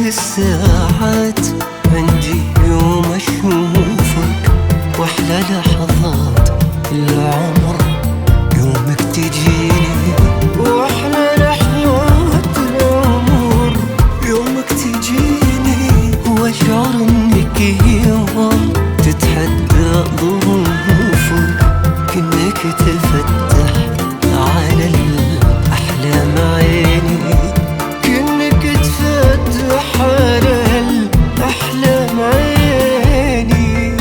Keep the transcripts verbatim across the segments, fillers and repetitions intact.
الساعات عندي يوم أشوفك، وأحلى لحظات العمر يومك تجيني، وأحلى لحظات العمر يومك تجيني، وأشعر إنك يوم تتحدى ظروفك، كأنك تفتح على الأحلام عيني، كأنك تفتح على الأحلام عيني.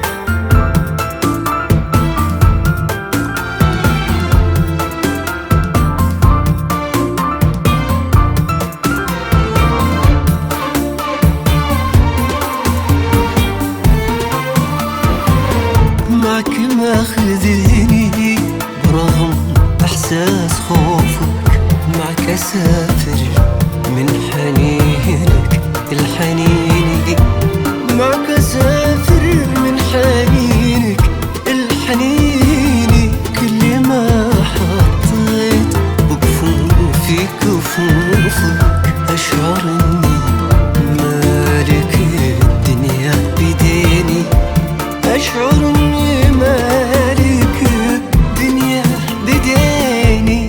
معك ماخذيني برغم إحساس خوفك، معك أسافر من حنينك الحنيني، معك أسافر من حنينك الحنيني، كل ما حطيت بكفوفي كفوفك أشعر إني مالك الدنيا بديني، أشعر إني مالك الدنيا بديني.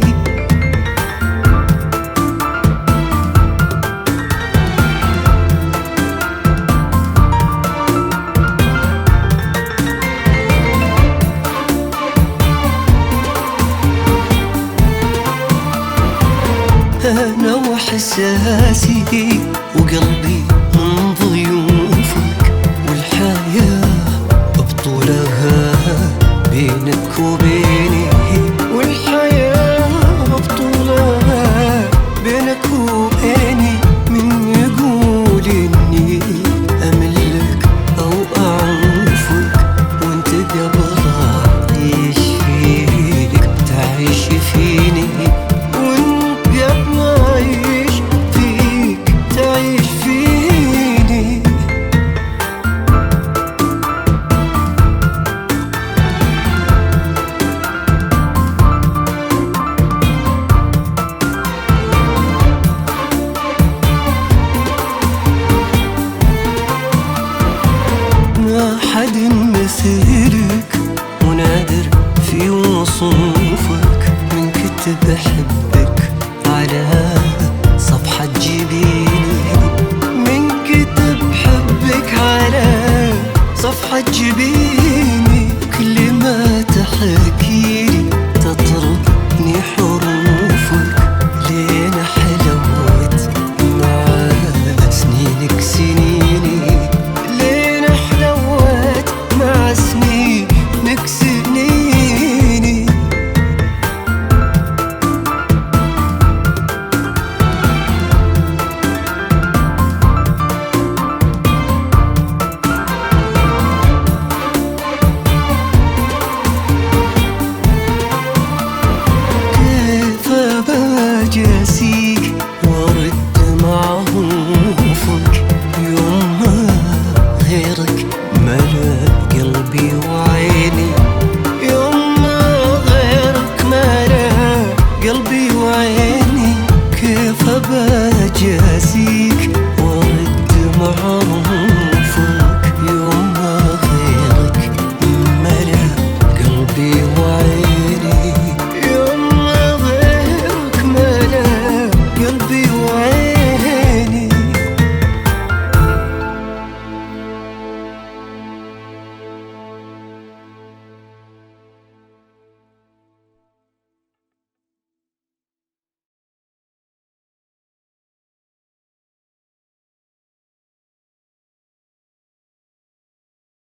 أنا وحساسي وقلبي من ضيوفك، والحياة بطولها بينك وبيني، والحياة بطولها بينك وبيني، من يقول إني أملك أو أعوفك، وانت قبل أعيش فيك تعيش فيني، وانت قبل أعيش فيك تعيش فيني. ما حد مثلك ونادر في وصوفك، من كنت بحبك على صفحة جبيني، من كنت بحبك على صفحة جبيني، كل ما تحكي